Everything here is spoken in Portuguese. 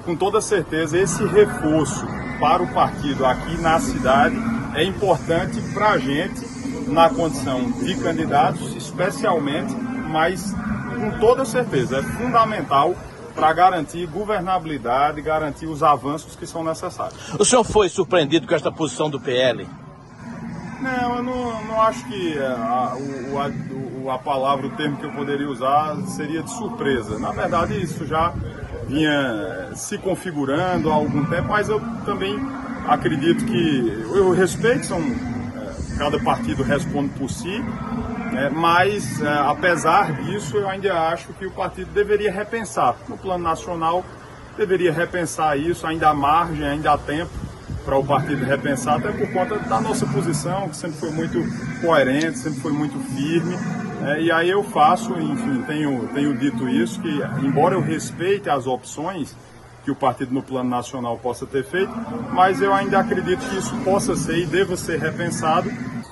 com toda certeza, esse reforço para o partido aqui na cidade é importante para a gente na condição de candidatos, especialmente, mas com toda certeza é fundamental para garantir governabilidade, garantir os avanços que são necessários. O senhor foi surpreendido com esta posição do PL? Não, eu não acho que a palavra, o termo que eu poderia usar seria de surpresa. Na verdade, isso já vinha se configurando há algum tempo, mas eu também acredito que eu respeito, cada partido responde por si, mas apesar disso, eu ainda acho que o partido deveria repensar. No plano nacional, deveria repensar isso, ainda há margem, ainda há tempo para o partido repensar, até por conta da nossa posição, que sempre foi muito coerente, sempre foi muito firme. E aí eu faço, enfim, tenho dito isso, que embora eu respeite as opções que o partido no plano nacional possa ter feito, mas eu ainda acredito que isso possa ser e deva ser repensado